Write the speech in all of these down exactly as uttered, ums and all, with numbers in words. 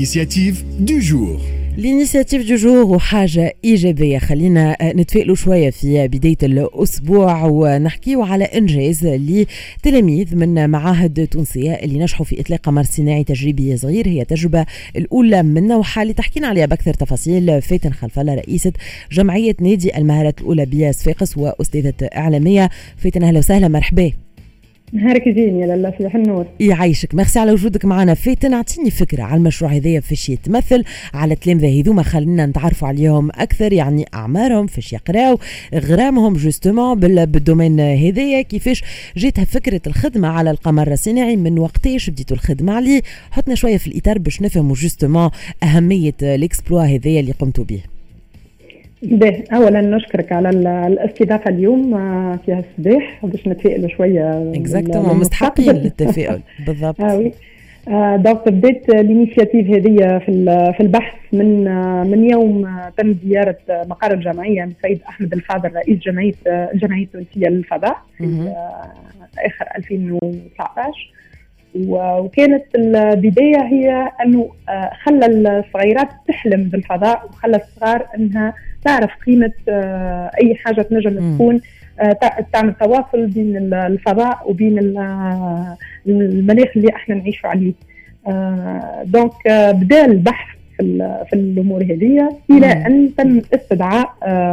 l'initiative du jour. الانيسياتيف دو جور وحاجة إيجابية. خلينا نتفائلوا شوية في بداية الأسبوع ونحكيوا على إنجاز لتلاميذ من معاهد تونسية اللي نجحوا في إطلاق قمر صناعي تجريبي صغير. هي تجربة الأولى من نوعها اللي تحكينا عليها بأكثر تفاصيل فاتن خلفلة، رئيسة جمعية نادي المهارات الأولى بصفاقس وأستاذة إعلامية. فاتن أهلا وسهلا، مرحبا. نهارك زين يا لاله، صباح النور. يعيشك، ميرسي على وجودك معنا. فاتن، اعطيني فكره على المشروع هذايا، فاش يتمثل على التلامذه هذوما، خلينا نتعرفوا عليهم اكثر، يعني اعمارهم، فاش يقراو، غرامهم جوستومون بالدومين هذايا، كيفاش جاتها فكره الخدمه على القمر الصناعي، من وقتاش بديتوا الخدمه عليه. حطنا شويه في الاطار باش نفهموا جوستومون اهميه الاكسبلوا هذايا اللي قمتوا به. به اولا نشكرك على الاستضافه اليوم في الصباح باش نتفائلوا شويه. اكزاكتومون، مستحقين للتفاؤل. بالضبط. اه وي. دونك بديت الانيشياتيف هذه في في البحث من من يوم تم زياره مقر الجمعيه من السيد احمد الفاضل، رئيس جمعيه الجمعيه التونسيه للفضاء في اخر ألفين وتسعطاش. وكانت البدايه هي انه خلى الصغيرات تحلم بالفضاء، وخلى الصغار انها تعرف قيمه اي حاجه تنجم تكون تعمل تواصل بين الفضاء وبين المناخ اللي احنا نعيشوا عليه. دونك بدا البحث في في الامور هذه الى ان تم استدعاء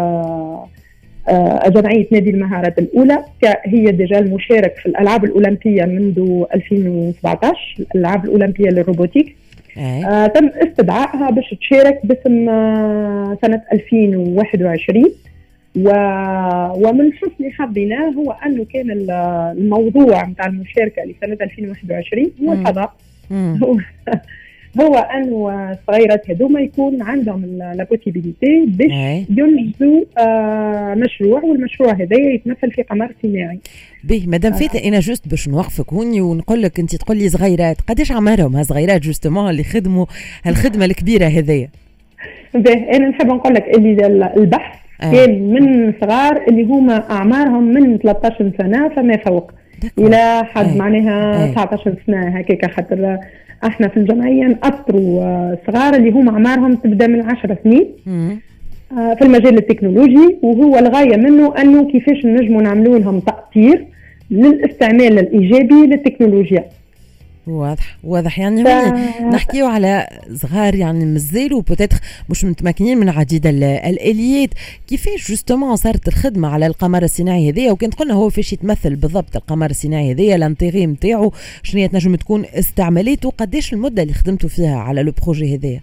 جمعيه نادي المهارات الاولى، هي ديجا المشارك في الالعاب الاولمبيه منذ ألفين وسبعطاش، الالعاب الاولمبيه للروبوتيك. آه تم استدعائها باش تشارك باسم آه سنه ألفين وواحد وعشرين. و... ومن حسن حظنا هو انه كان الموضوع نتاع المشاركه لسنه ألفين وواحد وعشرين هو الفضاء. هو هو انه الصغيرات هذوما يكون عندهم لا بوسيبيليتي باش ينجزوا آه مشروع، والمشروع هذا يتمثل في قمر صناعي. به مدام فاتن، انا جوست باش نوقفك هوني ونقول لك، انت تقول لي صغيرات، قداش عمرهم هالصغيرات جوستومون اللي خدموا هالخدمه الكبيره هذيا؟ به انا نحب نقول لك اللي البحث آه. كان من صغار اللي هما اعمارهم من ثلاثة عشر سنه فما فوق الى حد آه. معناها آه. تسعة عشر سنه هكاك، خاطر احنا في الجمعيه نأطروا صغار اللي هم اعمارهم تبدا من عشر سنين آه في المجال التكنولوجي، وهو الغايه منه انه كيفاش نجموا نعملوا لهم تأطير للاستعمال الايجابي للتكنولوجيا. واضح واضح، يعني ف... نحكيو على صغار يعني مازالوا بوتيتر مش متمكنين من عديد الاليات. كيفاش جوستومون صارت الخدمه على القمر الصناعي هذايا، وكنت قلنا هو فاش يتمثل بالضبط القمر الصناعي هذايا، الانتيغي نتاعو شنو تنجم تكون استعمالاته، قداش المده اللي خدمتوا فيها على لو بروجي هذايا؟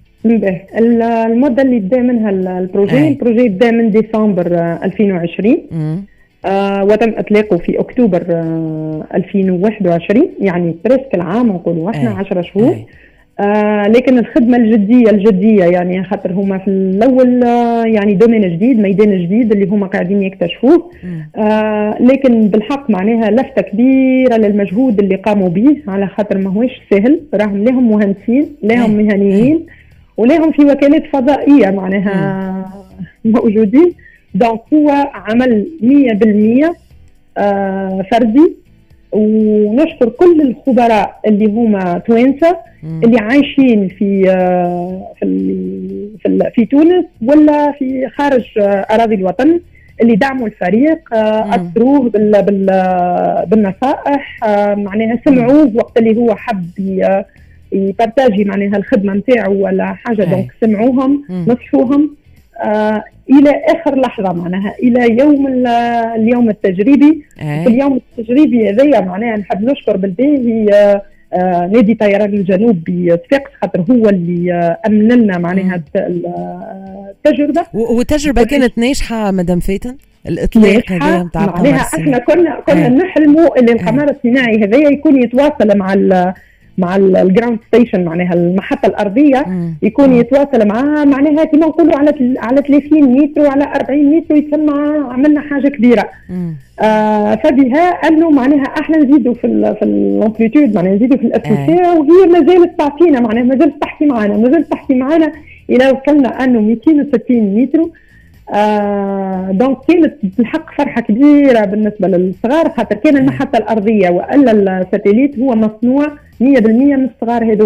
المده اللي بدا منها البروجي البروجي بدا من ديسمبر ألفين وعشرين. م. آه وتم اطلاقه في اكتوبر آه ألفين وواحد وعشرين، يعني بريسك العام نقولوا احنا عشرة شهور. آه لكن الخدمه الجديه الجديه يعني خاطر هما في الاول آه يعني دومين جديد، ميدان جديد اللي هما قاعدين يكتشفوه. آه لكن بالحق معناها لفته كبيره للمجهود اللي قاموا به، على خاطر ما هوش سهل، راهم لهم مهندسين، لهم مهنيين، ولهم في وكالات فضائيه معناها موجودين. دونك هو عمل مية بالمية آه فردي. ونشكر كل الخبراء اللي هما توانسة اللي عايشين في آه في في, في تونس ولا في خارج آه أراضي الوطن، اللي دعموا الفريق، آه أثروه بال بال بالنصائح، آه معناها سمعوه وقت اللي هو حب يبارتاجي معناها الخدمة نتاعو ولا حاجة. دونك سمعوهم، نصحوهم آه الى اخر لحظه معناها الى يوم اليوم التجريبي. في اليوم التجريبي هذايا معناها نحب نشكر بالباهي آه آه نادي طيران الجنوب بصفاقس، خاطر هو اللي آه امن لنا معناها التجربه. والتجربه كانت ناجحه مدام فاتن؟ الاطلاق هذا نتاع معناها احنا كنا كنا آه. نحلموا اللي القمر الصناعي هذايا يكون يتواصل مع مع الجراوند ستيشن معناها المحطه الارضيه، مم. يكون يتواصل معها معناها كما نقولوا على على ثلاثين متر وعلى أربعين متر، يتسمى عملنا حاجه كبيره. آه فبها انه معناها احنا نزيدوا في ال في الامبليتود، معناها نزيدوا في الاساسيه، وهي ما زالت تعطينا معناها ما زالت تحكي معنا ما زالت تحكي معنا الى وصلنا انه مئتين وستين متر. آه دونك كانت بالحق فرحه كبيره بالنسبه للصغار، خاطر كان المحطه الارضيه والا الساتيليت هو مصنوع مية بالمية من الصغار هذوما.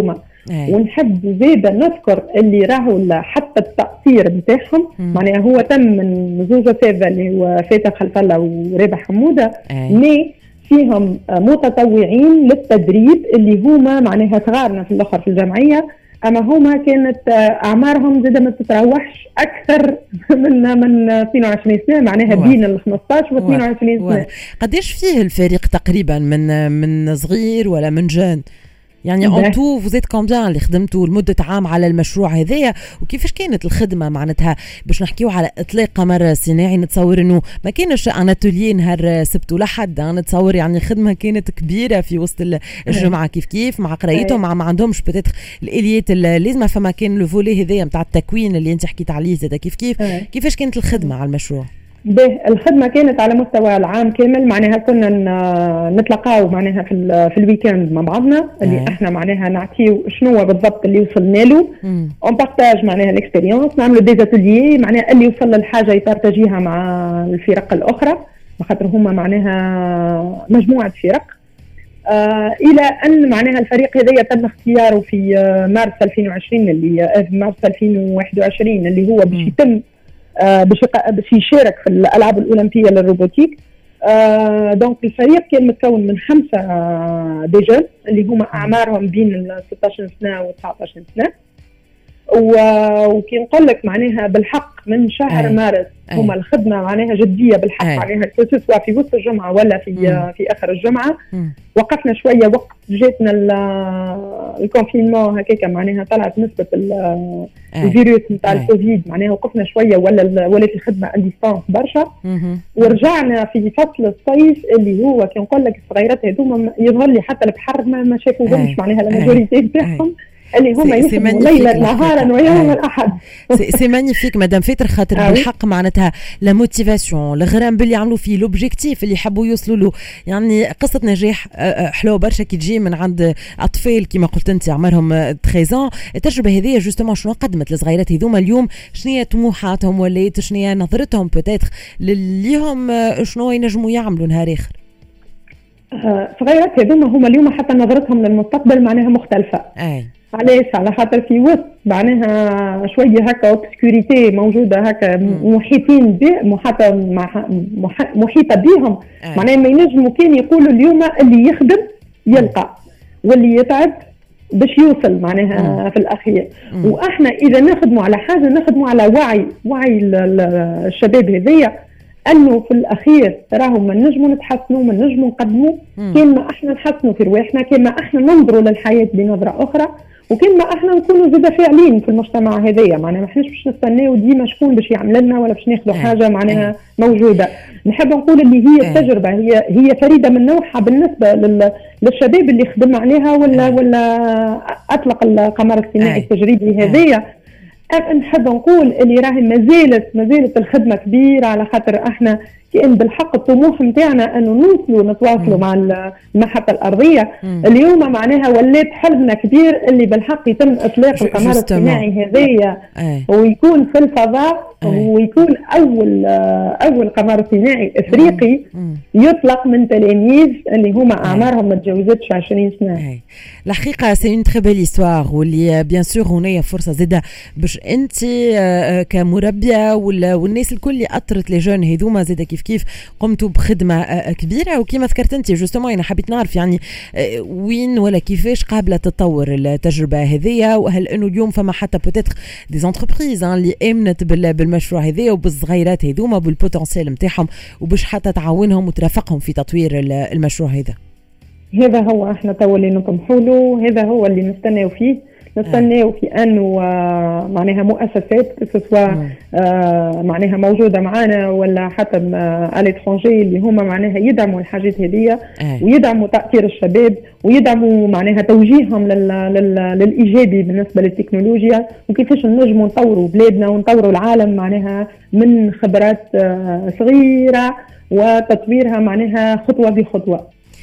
ونحب زيادة نذكر اللي راهو حتى التأثير بتاعهم معناها هو تم من زوجة سيفا اللي هو فاتن خلف الله ورابح حمودة مي فيهم متطوعين للتدريب اللي هما معناها صغارنا في الاخر في الجمعيه، اما هما كانت اعمارهم زاده ما تتراوحش اكثر من من اثنين وعشرين سنه، معناها بين ال خمسطاش و اثنين وعشرين سنه. قداش فيه الفريق تقريبا من من صغير ولا من جان؟ يعني انتو فوزيت كومبيان اللي خدمتوا لمده عام على المشروع هذايا، وكيفاش كانت الخدمه معناتها باش نحكيو على اطلاق قمر صناعي؟ نتصور انه ما كانش ان اتولي نهار سبت ولا حد، نتصور يعني خدمه كانت كبيره في وسط الجمعه كيف كيف مع قرايتهم مع ما عندهمش بتاتر الاليات اللازمه، فما كان لو فولي هذايا نتاع التكوين اللي انت حكيت عليه زاد كيف كيف. كيفاش كانت الخدمه على المشروع؟ به الخدمه كانت على مستوى العام كامل، معناها كنا نتلقاو معناها في في الويكند مع بعضنا اللي آه. احنا معناها نعطيو شنو بالضبط اللي وصلنا له، اون بارتاج معناها الاكسبيريونس، نعملوا دي اتوليي معناها اللي وصل للحاجه يبارتاجيها مع الفرق الاخرى، بخاطر هما معناها مجموعه فرق. آه الى ان معناها الفريق هذايا تم اختياره في مارس ألفين وعشرين اللي في مارس ألفين وواحد وعشرين اللي هو باش يتم آه باش يشارك في الالعاب الاولمبيه للروبوتيك. آه دونك الفريق كان متكون من خمسه آه دي جون اللي هما اعمارهم بين ستطاش سنه و تسعطاش سنه، وكي نقول لك معناها بالحق من شهر أي. مارس هما الخدمه معناها جديه بالحق أي. معناها سواء في وسط الجمعه ولا في مم. في اخر الجمعه. مم. وقفنا شويه وقت جاتنا الكونفينمون هكاك معناها طلعت نسبه الفيروس نتاع الكوفيد، معناها وقفنا شويه ولا ولا في خدمه انديستانس برشا. مم. ورجعنا في فصل الصيف اللي هو كي نقول لك الصغيرات هذوما يظهر لي حتى البحر ما شافوهمش معناها الماجوريتي بتاعهم اللي هما يخدموا ليلا نهارا ويوم الاحد. سي مانيفيك مدام فاتر، خاطر بالحق معناتها لا موتيفاسيون الغرام باللي عملوا فيه لوبجيكتيف اللي حبوا يوصلوا له، يعني قصه نجاح حلوه برشا كي تجي من عند اطفال كما قلت انت عمرهم ثلاثة عشر. التجربه هذه جوستومون شنو قدمت للصغيرات هذوما اليوم؟ شنو هي طموحاتهم ولات؟ شنو هي نظرتهم بوتيتر ليهم؟ شنو ينجموا يعملوا نهار اخر؟ صغيرات هذوما هما اليوم حتى نظرتهم للمستقبل معناها مختلفه. اي علاش؟ على خاطر في وسط معناها شويه هكا اوبسكوريتي موجوده هكا محيطين به محاطه مع محيطه بهم، معناها ما ينجموا كان يقولوا اليوم اللي يخدم يلقى واللي يتعب باش يوصل معناها في الاخير. واحنا اذا نخدموا على حاجه نخدموا على وعي وعي الشباب هذيا انه في الاخير راهو ما نجموا نتحسنوا ما نجموا نقدموا كان ما احنا نحسنوا في رواحنا، كان ما احنا ننظروا للحياه بنظره اخرى، وكان ما احنا نكونوا زاده فاعلين في المجتمع هذايا. معناها ما احناش باش نستناو ديما شكون باش يعمل لنا ولا باش ناخذوا حاجه معناها موجوده. نحب نقول اللي هي التجربه هي هي فريده من نوعها بالنسبه للشباب اللي خدم عليها ولا ولا اطلق القمر الصناعي التجريبي هذايا. نحب نقول اللي راهي مازالت مازالت الخدمه كبيره، على خاطر احنا كان بالحق الطموح نتاعنا انه نوصلوا نتواصلوا مع المحطه الارضيه. مم. اليوم معناها ولات حلمنا كبير اللي بالحق يتم اطلاق القمر الصناعي هذايا ويكون في الفضاء أي. ويكون اول اول قمر صناعي افريقي مم. يطلق من تلاميذ اللي هما اعمارهم ما تجاوزتش عشرين سنه. الحقيقه سي اون تري بيل ايستوار، واللي بيان سور هنا فرصه زاده باش انت كمربيه والناس الكل اللي اثرت لي جون هذوما زاده كيف كيف قمتوا بخدمه كبيره. وكما ذكرت انت جوستومون انا حبيت نعرف يعني وين ولا كيفاش قابله تطور التجربه هذيا، وهل انه اليوم فما حتى بوتيتر دي زونتربريز اللي امنت بالمشروع هذيا وبالصغيرات هذوما بالبوتنسيال نتاعهم وباش حتى تعاونهم وترافقهم في تطوير المشروع هذا. هذا هو احنا تو اللي نطمحوا له، هذا هو اللي نستناو فيه. نستناو في انه آه معناها مؤسسات سواء آه معناها موجوده معنا ولا حتى آه الاترونجي اللي هما معناها يدعموا الحاجات هذه ويدعموا تاثير الشباب ويدعموا معناها توجيههم لل لل للايجابي بالنسبه للتكنولوجيا وكيفاش نجموا نطوروا بلادنا ونطوروا العالم معناها من خبرات آه صغيره وتطويرها معناها خطوه بخطوه.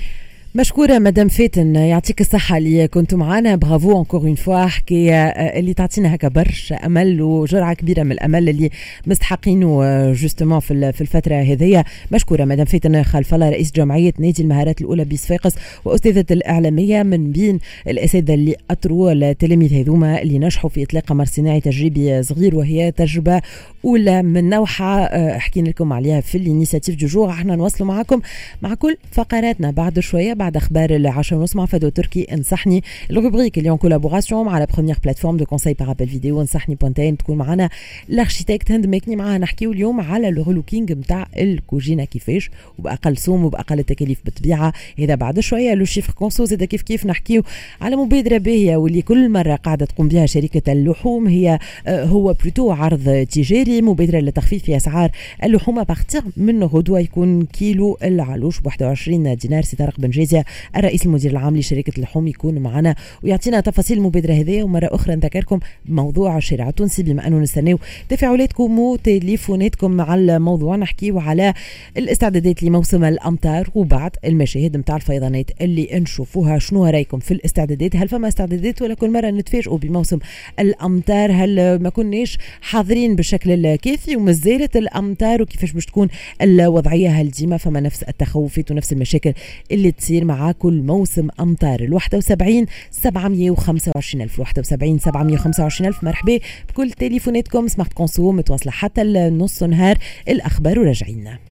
مشكورة مدام فاتن، يعطيك الصحة اللي كنتوا معنا. برافو انكور اون فوا، حكاية اللي تعطينا هكا برشا أمل وجرعة كبيرة من الأمل اللي مستحقينه جوستومون في في الفترة هذية. مشكورة مدام فاتن خلف الله، رئيس جمعية نادي المهارات الأولى بصفاقس وأستاذة الإعلامية، من بين الأساتذة اللي أطروا التلاميذ هذوما اللي نجحوا في إطلاق قمر صناعي تجريبي صغير، وهي تجربة أولى من نوعها حكينا لكم عليها في الانيسياتيف دو جور. احنا نواصلوا معكم مع كل فقراتنا بعد شوية، بعد أخبار العشرة ونص مع فدو تركي انصحني، الروبريك اللي اون كولابوراسيون مع لا بروميير بلاتفورم دو كونساي بارابل فيديو انصحني بوانتين. تكون معنا الاركيتكت هند ماكني، معاها نحكيو اليوم على الرولوكينج نتاع الكوجينه كيفاش وبأقل سوم وبأقل التكاليف بالطبيعة. هذا بعد شوية. لو شيفر كونسو زاد كيف كيف نحكيو على مبادرة باهية واللي كل مرة قاعدة تقوم بها شركة اللحوم، هي هو بلوتو عرض تجاري، مبادرة لتخفيض في أسعار اللحوم بارتيغ من غدوة يكون كيلو العلوش ب واحد وعشرين دينار. سي طارق بن جازية الرئيس المدير العام لشركة اللحوم يكون معنا ويعطينا تفاصيل المبادرة هذه. ومرة أخرى نذكركم موضوع الشارع التونسي، بما أنه نستناو تفاعلاتكم وتليفوناتكم مع الموضوع. نحكيو على الاستعدادات لموسم الأمطار وبعد المشاهد متاع الفيضانات اللي نشوفوها. شنو رايكم في الاستعدادات؟ هل فما استعدادات ولا كل مرة نتفاجئوا بموسم الأمطار؟ هل ما كناش حاضرين بالشكل الكافي ومازالت الأمطار؟ وكيفاش باش تكون الوضعية؟ هل ديما فما نفس التخوفات ونفس المشاكل اللي تصير مع كل موسم أمطار؟ الواحد وسبعين سبعمية وخمسة وعشرين ألف واحد وسبعين سبعمية وخمسة وعشرين ألف. مرحبا بكل تليفوناتكم. سمارت كونسو متواصلة حتى النص نهار. الأخبار وراجعين.